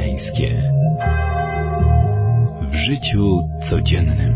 chrześcijańskie. W życiu codziennym.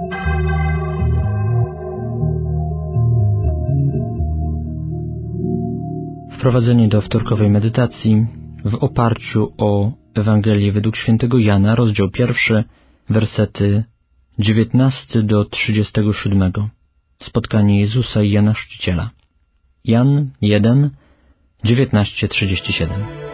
Wprowadzenie do wtorkowej medytacji w oparciu o Ewangelię według świętego Jana, rozdział 1, wersety 19 do 37. Spotkanie Jezusa i Jana Chrzciciela. Jan 1, 19-37.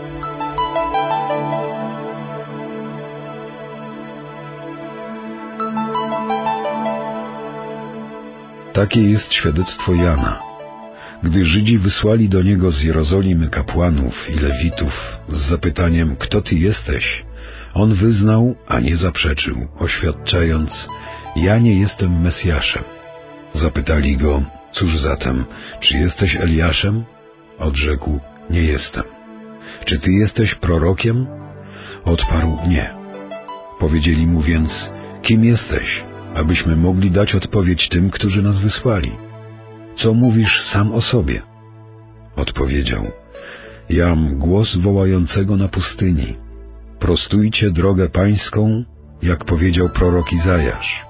Takie jest świadectwo Jana. Gdy Żydzi wysłali do niego z Jerozolimy kapłanów i lewitów z zapytaniem: kto ty jesteś? On wyznał, a nie zaprzeczył, oświadczając: ja nie jestem Mesjaszem. Zapytali go: cóż zatem, czy jesteś Eliaszem? Odrzekł: nie jestem. Czy ty jesteś prorokiem? Odparł: nie. Powiedzieli mu więc: kim jesteś, abyśmy mogli dać odpowiedź tym, którzy nas wysłali? Co mówisz sam o sobie? Odpowiedział: jam głos wołającego na pustyni: prostujcie drogę pańską, jak powiedział prorok Izajasz.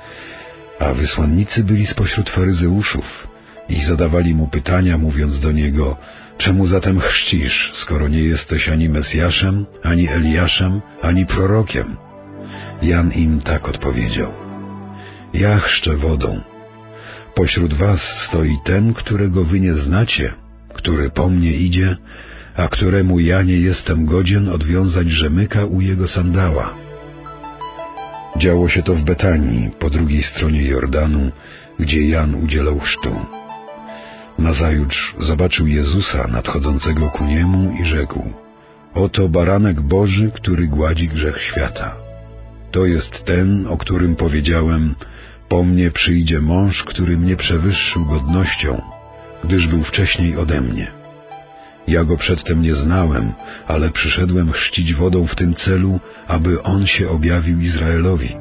A wysłannicy byli spośród faryzeuszów i zadawali mu pytania, mówiąc do niego: czemu zatem chrzcisz, skoro nie jesteś ani Mesjaszem, ani Eliaszem, ani prorokiem? Jan im tak odpowiedział: ja chrzczę wodą. Pośród was stoi ten, którego wy nie znacie, który po mnie idzie, a któremu ja nie jestem godzien odwiązać rzemyka u jego sandała. Działo się to w Betanii, po drugiej stronie Jordanu, gdzie Jan udzielał chrztu. Nazajutrz zobaczył Jezusa nadchodzącego ku niemu i rzekł: oto baranek Boży, który gładzi grzech świata. To jest ten, o którym powiedziałem: po mnie przyjdzie mąż, który mnie przewyższył godnością, gdyż był wcześniej ode mnie. Ja go przedtem nie znałem, ale przyszedłem chrzcić wodą w tym celu, aby on się objawił Izraelowi.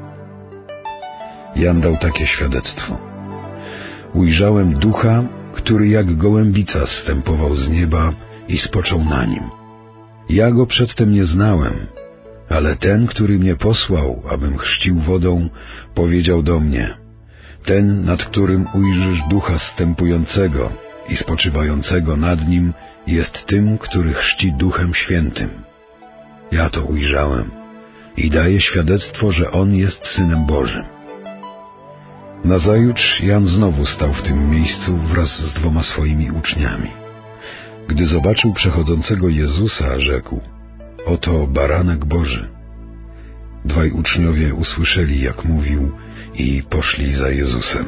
Jan dał takie świadectwo: ujrzałem Ducha, który jak gołębica zstępował z nieba i spoczął na nim. Ja go przedtem nie znałem, ale ten, który mnie posłał, abym chrzcił wodą, powiedział do mnie: ten, nad którym ujrzysz Ducha zstępującego i spoczywającego nad nim, jest tym, który chrzci Duchem Świętym. Ja to ujrzałem i daję świadectwo, że on jest Synem Bożym. Nazajutrz Jan znowu stał w tym miejscu wraz z 2 swoimi uczniami. Gdy zobaczył przechodzącego Jezusa, rzekł: oto baranek Boży. 2 uczniowie usłyszeli, jak mówił, i poszli za Jezusem.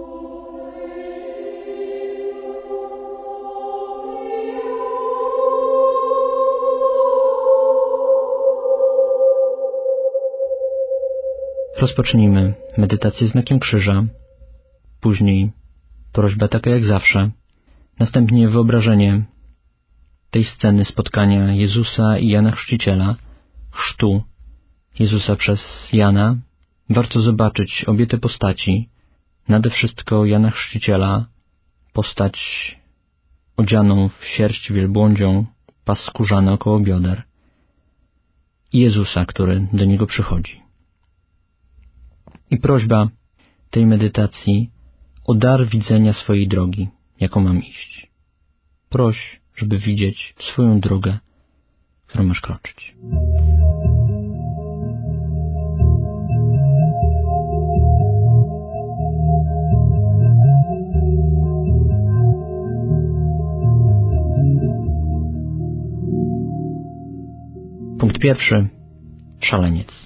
Rozpocznijmy medytację znakiem krzyża, później prośba taka jak zawsze, następnie wyobrażenie tej sceny spotkania Jezusa i Jana Chrzciciela, chrztu Jezusa przez Jana. Warto zobaczyć obie te postaci, nade wszystko Jana Chrzciciela, postać odzianą w sierść wielbłądzią, pas skórzany około bioder, i Jezusa, który do niego przychodzi. I prośba tej medytacji o dar widzenia swojej drogi, jaką mam iść. Proś, żeby widzieć swoją drogę, którą masz kroczyć. Punkt 1. Szaleniec.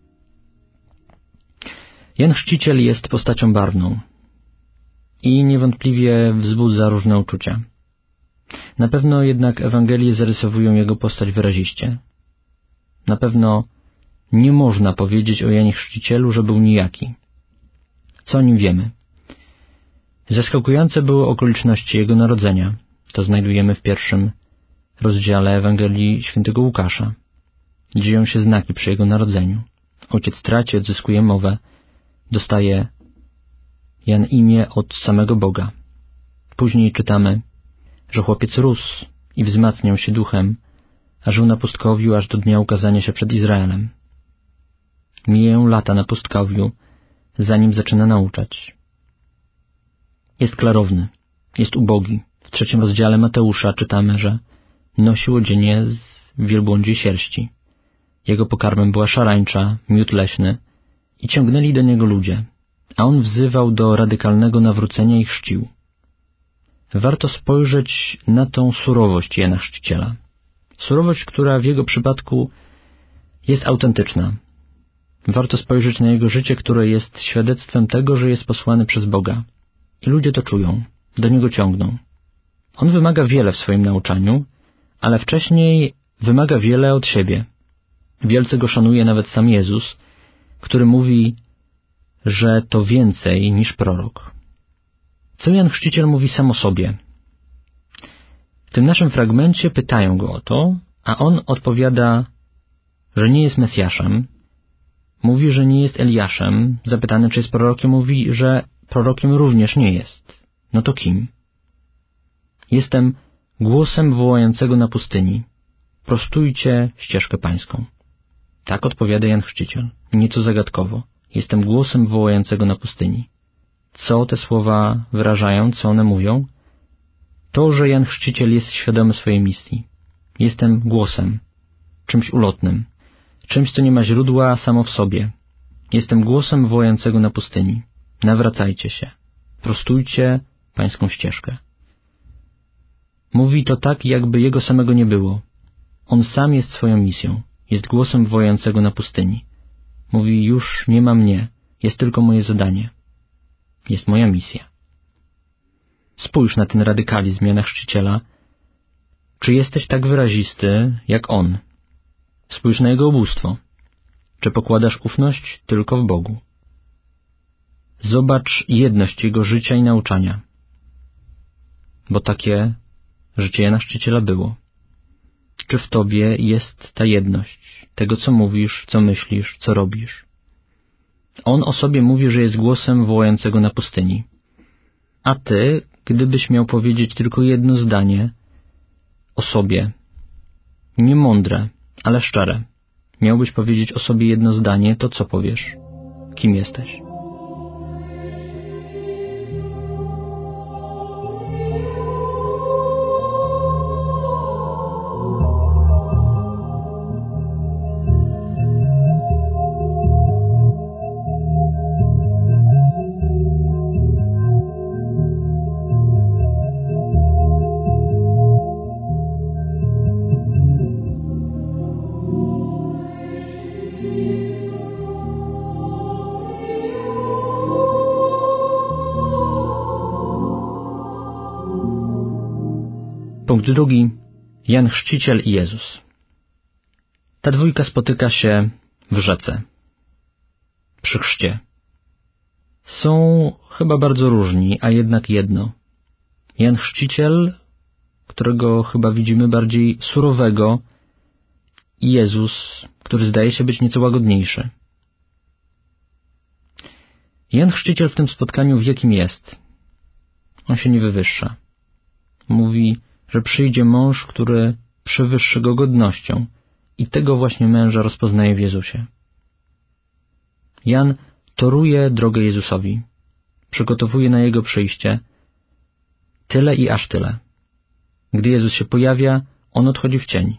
Jan Chrzciciel jest postacią barwną i niewątpliwie wzbudza różne uczucia. Na pewno jednak Ewangelie zarysowują jego postać wyraziście. Na pewno nie można powiedzieć o Janie Chrzcicielu, że był nijaki. Co o nim wiemy? Zaskakujące były okoliczności jego narodzenia. To znajdujemy w 1 rozdziale Ewangelii świętego Łukasza. Dzieją się znaki przy jego narodzeniu. Ojciec traci, odzyskuje mowę. Dostaje Jan imię od samego Boga. Później czytamy, że chłopiec rósł i wzmacniał się duchem, a żył na pustkowiu aż do dnia ukazania się przed Izraelem. Mijają lata na pustkowiu, zanim zaczyna nauczać. Jest klarowny, jest ubogi. W 3 rozdziale Mateusza czytamy, że nosił odzienie z wielbłądziej sierści. Jego pokarmem była szarańcza, miód leśny i ciągnęli do niego ludzie, a on wzywał do radykalnego nawrócenia i chrzcił. Warto spojrzeć na tą surowość Jana Chrzciciela. Surowość, która w jego przypadku jest autentyczna. Warto spojrzeć na jego życie, które jest świadectwem tego, że jest posłany przez Boga. I ludzie to czują, do niego ciągną. On wymaga wiele w swoim nauczaniu, ale wcześniej wymaga wiele od siebie. Wielce go szanuje nawet sam Jezus, który mówi, że to więcej niż prorok. Co Jan Chrzciciel mówi sam o sobie? W tym naszym fragmencie pytają go o to, a on odpowiada, że nie jest Mesjaszem. Mówi, że nie jest Eliaszem. Zapytany, czy jest prorokiem, mówi, że prorokiem również nie jest. No to kim? Jestem głosem wołającego na pustyni. Prostujcie ścieżkę pańską. Tak odpowiada Jan Chrzciciel, nieco zagadkowo. Jestem głosem wołającego na pustyni. Co te słowa wyrażają, co one mówią? To, że Jan Chrzciciel jest świadomy swojej misji. Jestem głosem, czymś ulotnym, czymś, co nie ma źródła samo w sobie. Jestem głosem wołającego na pustyni. Nawracajcie się. Prostujcie pańską ścieżkę. Mówi to tak, jakby jego samego nie było. On sam jest swoją misją. Jest głosem wołającego na pustyni. Mówi, już nie ma mnie. Jest tylko moje zadanie. Jest moja misja. Spójrz na ten radykalizm Jana Chrzciciela. Czy jesteś tak wyrazisty, jak on? Spójrz na jego ubóstwo. Czy pokładasz ufność tylko w Bogu? Zobacz jedność jego życia i nauczania. Bo takie życie Jana Chrzciciela było. Czy w tobie jest ta jedność, tego co mówisz, co myślisz, co robisz? On o sobie mówi, że jest głosem wołającego na pustyni. A ty, gdybyś miał powiedzieć tylko jedno zdanie o sobie, nie mądre, ale szczere, miałbyś powiedzieć o sobie jedno zdanie, to co powiesz? Kim jesteś? Punkt 2. Jan Chrzciciel i Jezus. Ta dwójka spotyka się w rzece, przy chrzcie. Są chyba bardzo różni, a jednak jedno. Jan Chrzciciel, którego chyba widzimy bardziej surowego, i Jezus, który zdaje się być nieco łagodniejszy. Jan Chrzciciel w tym spotkaniu wie, kim jest. On się nie wywyższa. Mówi, że przyjdzie mąż, który przewyższy go godnością i tego właśnie męża rozpoznaje w Jezusie. Jan toruje drogę Jezusowi, przygotowuje na Jego przyjście tyle i aż tyle. Gdy Jezus się pojawia, on odchodzi w cień.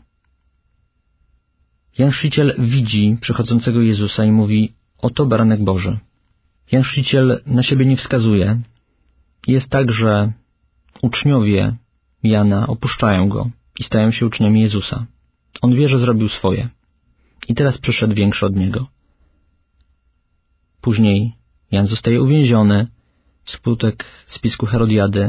Jan Chrzciciel widzi przychodzącego Jezusa i mówi, oto baranek Boży. Jan Chrzciciel na siebie nie wskazuje. Jest tak, że uczniowie Jana opuszczają go i stają się uczniami Jezusa. On wie, że zrobił swoje. I teraz przyszedł większy od niego. Później Jan zostaje uwięziony wskutek spisku Herodiady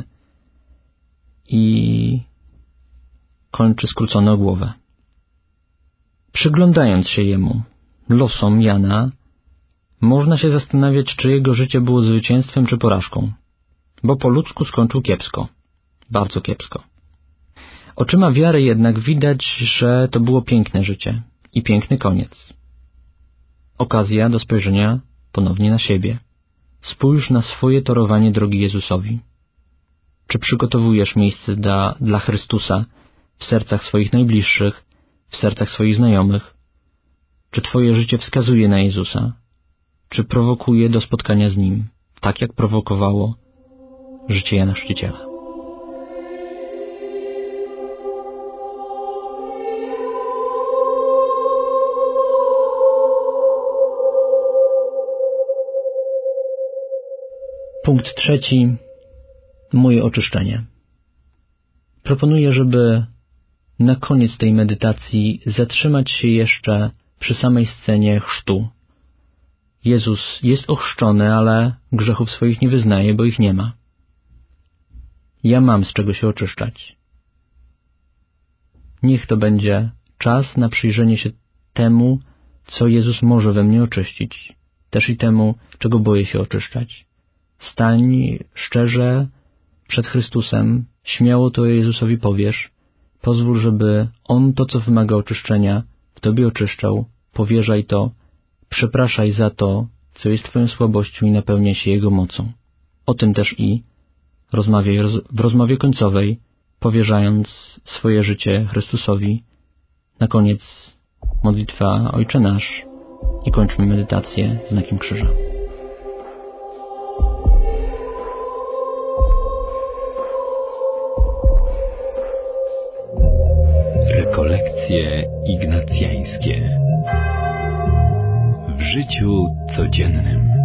i kończy skrócony o głowę. Przyglądając się jemu, losom Jana, można się zastanawiać, czy jego życie było zwycięstwem czy porażką, bo po ludzku skończył kiepsko. Bardzo kiepsko. Oczyma wiary jednak widać, że to było piękne życie i piękny koniec. Okazja do spojrzenia ponownie na siebie. Spójrz na swoje torowanie drogi Jezusowi. Czy przygotowujesz miejsce dla Chrystusa w sercach swoich najbliższych, w sercach swoich znajomych? Czy twoje życie wskazuje na Jezusa? Czy prowokuje do spotkania z Nim, tak jak prowokowało życie Jana Chrzciciela? Punkt 3. Moje oczyszczenie. Proponuję, żeby na koniec tej medytacji zatrzymać się jeszcze przy samej scenie chrztu. Jezus jest ochrzczony, ale grzechów swoich nie wyznaje, bo ich nie ma. Ja mam z czego się oczyszczać. Niech to będzie czas na przyjrzenie się temu, co Jezus może we mnie oczyścić, też i temu, czego boję się oczyszczać. Stań szczerze przed Chrystusem, śmiało to Jezusowi powiesz, pozwól, żeby On to, co wymaga oczyszczenia, w Tobie oczyszczał, powierzaj to, przepraszaj za to, co jest Twoją słabością i napełnia się Jego mocą. O tym też i rozmawiaj w rozmowie końcowej, powierzając swoje życie Chrystusowi. Na koniec modlitwa Ojcze Nasz i kończmy medytację znakiem krzyża. Rekolekcje ignacjańskie w życiu codziennym.